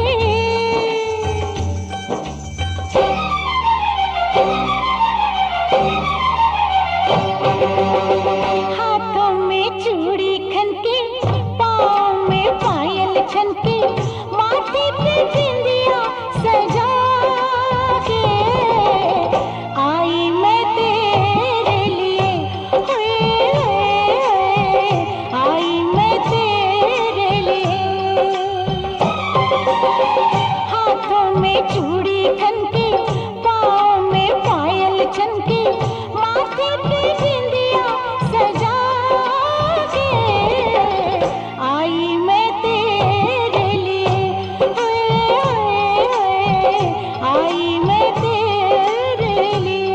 हाथों में चूड़ी खनके, पाँव में पायल छनके, माथे पे बिंदिया सजा के आई मैं तेरे लिए, आई मैं तेरे लिए। हाथों में चूड़ी खनके, पाँव में पायल छनके, माथे पे बिंदिया सजा के आई मैं तेरे लिए, आई मैं तेरे लिए।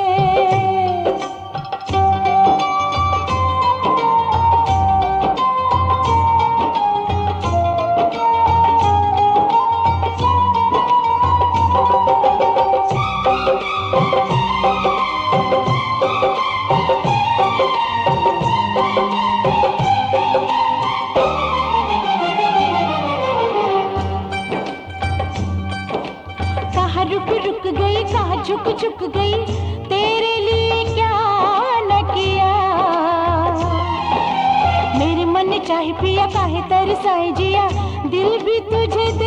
कहाँ रुक रुक गई, कहाँ झुक झुक गई, तेरे लिए क्या न किया। मेरे मन चाहे पिया, काहे तरसाए जिया, दिल भी तुझे